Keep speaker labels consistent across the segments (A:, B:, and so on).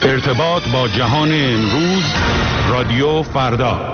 A: ارتباط با جهان امروز، رادیو فردا.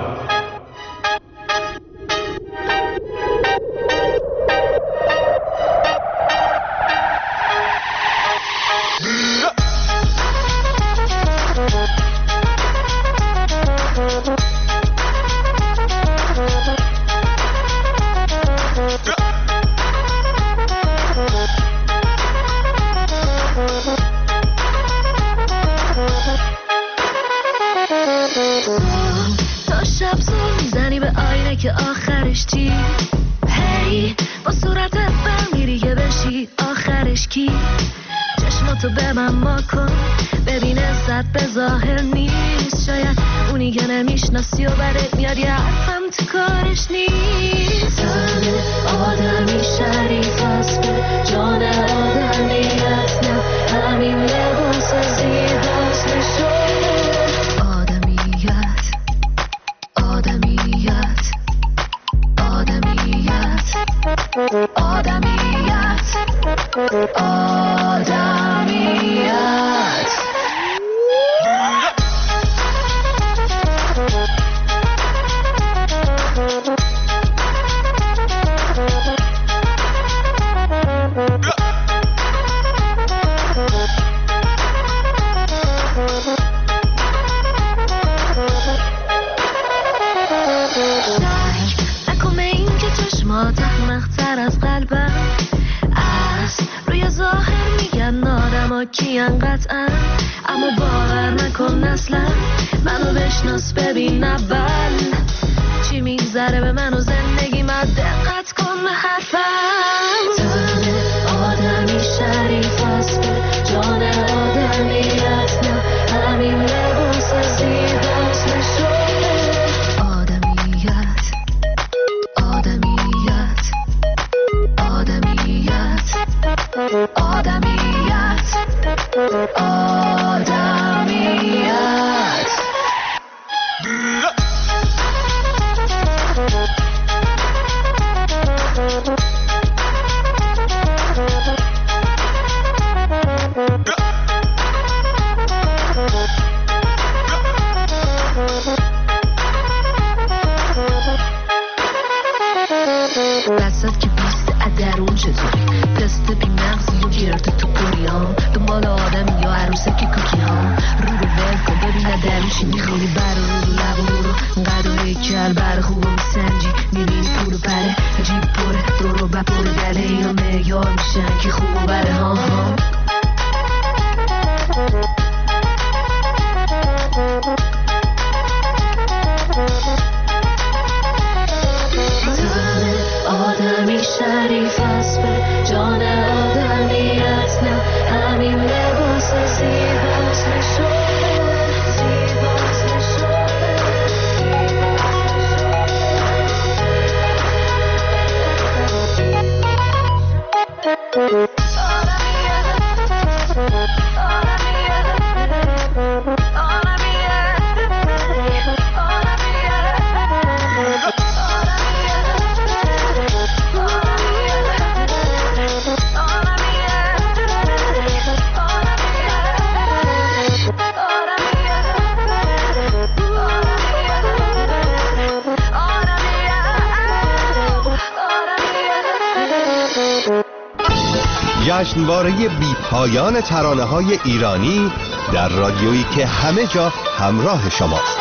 B: جشنواره بی پایان ترانه‌های ایرانی در رادیویی که همه جا همراه شماست.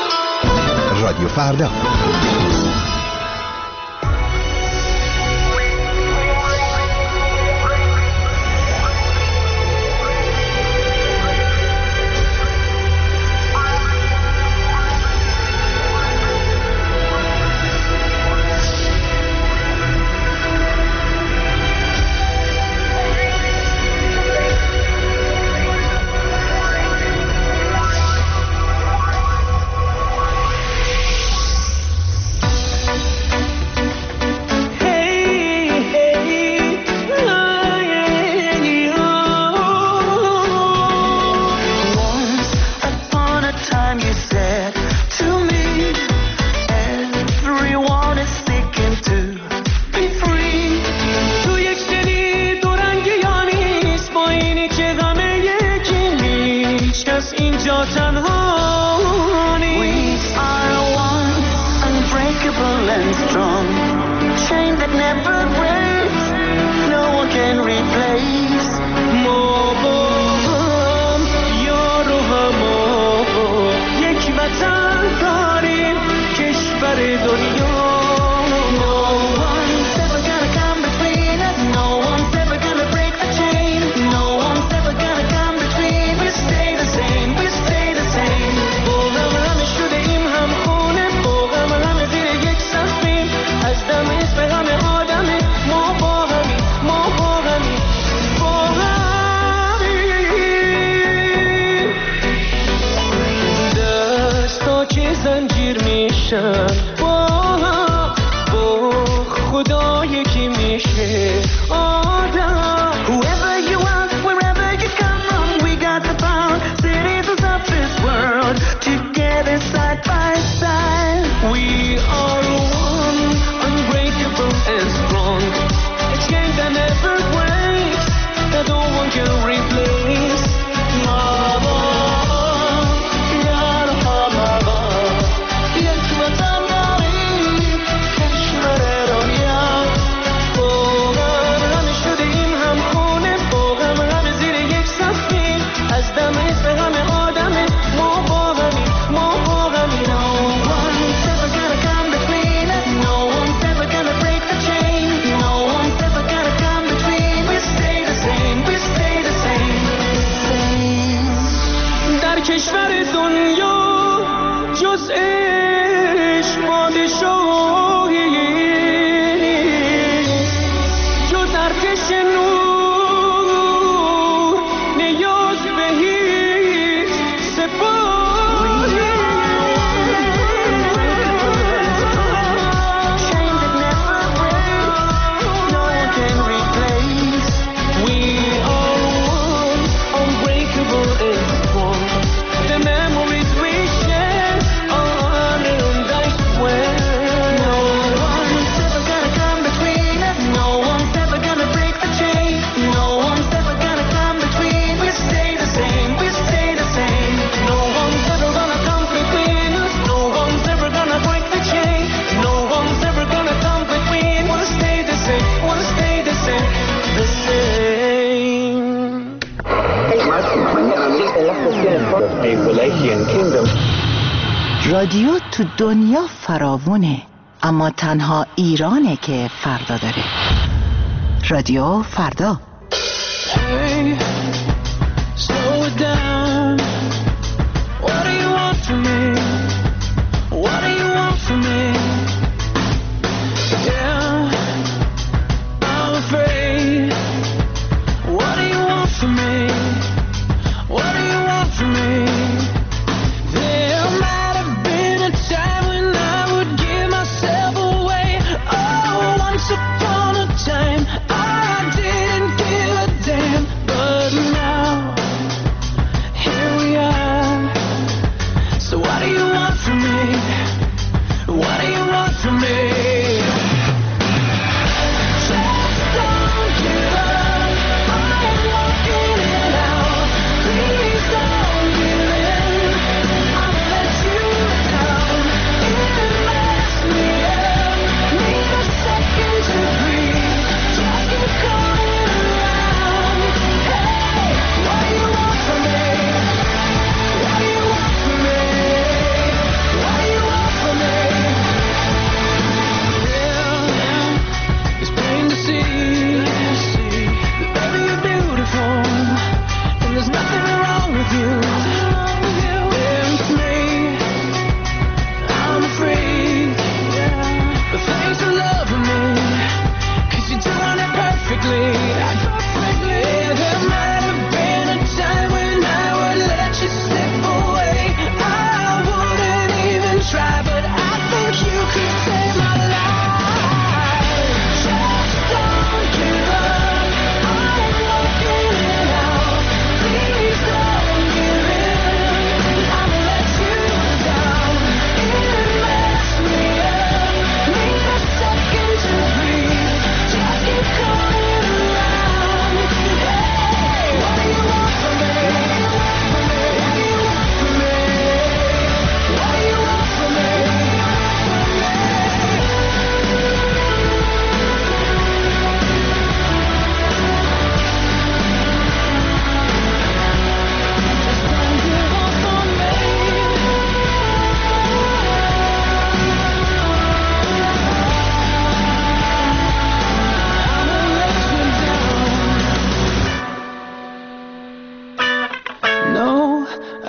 B: رادیو فردا.
C: جا تنها نیست.
D: We are one, unbreakable and strong, chain that never breaks, no one can replace.
C: ما با هم یار و هما، یک وطن داریم، کشور دنیا.
D: No one's ever gonna come between us, no one's ever gonna break the chain, no one's ever gonna come between. We stay the same, we stay the same.
C: با هم همه شده ایم هم خونه، با هم همه زیر یک سقفیم، از دم اسم همه آدمه. ما با همی، ما با همی، با همیم. دستا که زنجیر میشن با هم، با خدا یکی میشه آدم.
D: Whoever you are, wherever you come from, we got the power, citizens of this world, together side by side.
C: We are one, unbreakable and strong, a chain that never breaks, that no one can replace. Mama, yar hamaba,
D: یک وطن داریم، کشور دنیا.
C: با هم همه شده ایم هم خونه، با هم همه زیر یک سقفیم، از دم اسم همه آدمه. ما با همی، ما با همی.
D: No one's ever gonna come between us, no one's ever gonna break the chain, no one's ever gonna come between. We stay the same, we stay the same, same.
C: در کشور دنیا جز عشق پادشاهی نیست، جز ارتش نور نیاز به هیچ سپاهی.
D: Chain that never breaks, no one can replace.
C: We are one, unbreakable and strong. The memories we share are unearned, I swear.
D: No one's ever gonna come between us, no one's ever gonna break the chain, no one's ever gonna come between. We stay the same, we stay the same.
C: No one's ever gonna come between us, no one's ever gonna break the chain, no one's ever gonna come between. Wanna stay the same, wanna stay the same, the same.
E: رادیو تو دنیا فراوونه، اما تنها ایرانه که فردا داره. رادیو فردا.
C: Hey, slow it down. What do you want from me? What do you want from me? Yeah, I'm afraid. What do you want from me? What do you want from me? There might have been a time when I would give myself away. Oh, once upon a time I didn't give a damn. But now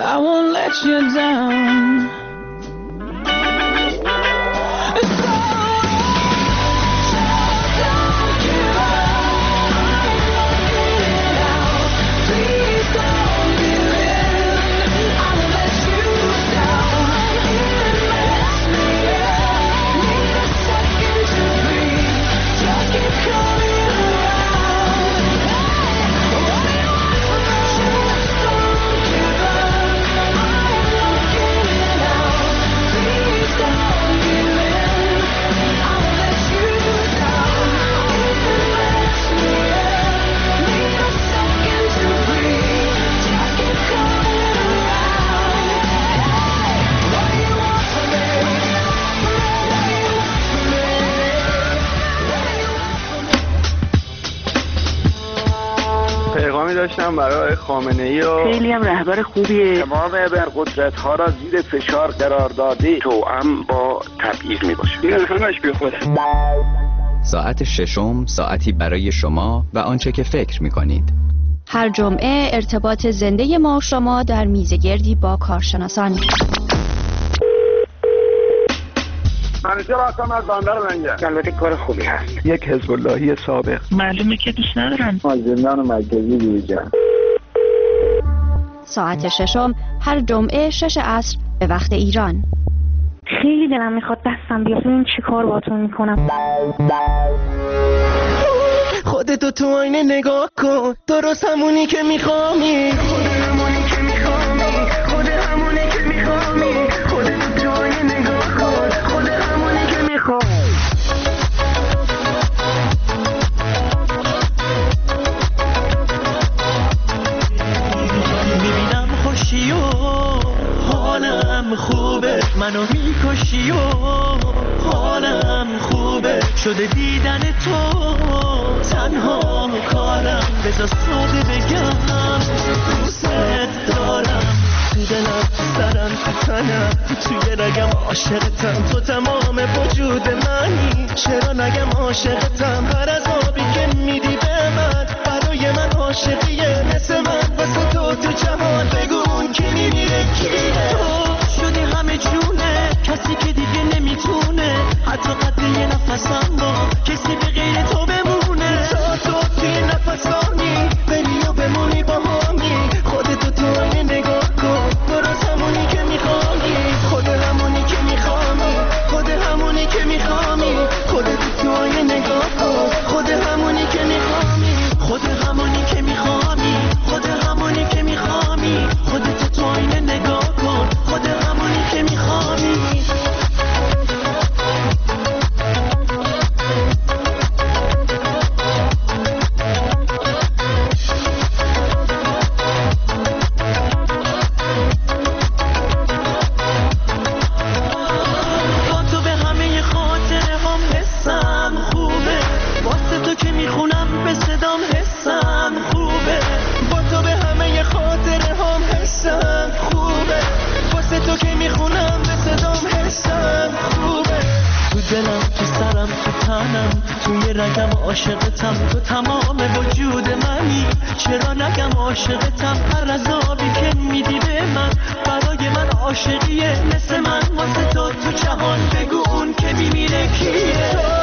C: I won't let you down.
F: پیغامی داشتم برای خامنه‌ای و
G: خیلی هم رهبر خوبیه.
F: تمام ابرقدرت‌ها را زیر فشار قرار داده توأم با تبعیض میباشه. این همش بیخوده.
H: ساعت ششم ساعتی برای شما و آنچه که فکر می‌کنید.
I: هر جمعه ارتباط زنده ما شما در میزگردی با کارشناسان.
F: منیجر هستم از بندر منگه. البته کار خوبی هست. یک حزب اللهی سابق.
G: معلومه که دوست ندارم.
F: از زندان مرکزی بیرون.
I: ساعت ششم هر جمعه 6 عصر به وقت ایران.
G: خیلی دلم میخواد دستم بیاد. این چی کار باتون میکنم؟
C: خودتو تو آینه نگاه کن، درست همونی که میخوامی. خود همونی که میخوامی، خود همونی که میخوامی. خودتو تو آینه نگاه کن، خود همونی که میخوامی. میبینم خوشی و حالم خوبه، منو میکشی و حالم خوبه، شده دیدن تو تنها کارم، بذار ساده بگم دوست دارم، تو دلم، تو سرم، تو تنم، توی رگم عاشقتم، تو تمام وجود منی، چرا نگم عاشقتم، هر از آبی که میدی به من برای من عاشقیه، مثل من واسه تو جهان بگو اون که میمیره کیه. تو شدی همه جونه، کسی که دیگه نمیتونه حتی قدر یه نفسم با کسی به غیر تو بمونه. تو توی نفسانی بری و بمونی با همی، خودتو تو آینه نگاه کن، درست همونی که میخوامی، خود همونی که میخوامی، خود همونی که میخوامی، خودتو تو آینه نگاه کن، خود همونی که میخوامی، خود همونی که میخوامی، خود همونی که میخوامی، خودتو تو آینه نگاه کن، خود همونی که میخوامی. توی رگم عاشقتم، تو تمام وجود منی، چرا نگم عاشقتم، هر عذابی که میدی به من برای من عاشقیه، مثل من واسه تو جهان بگو اون که میمیره کیه.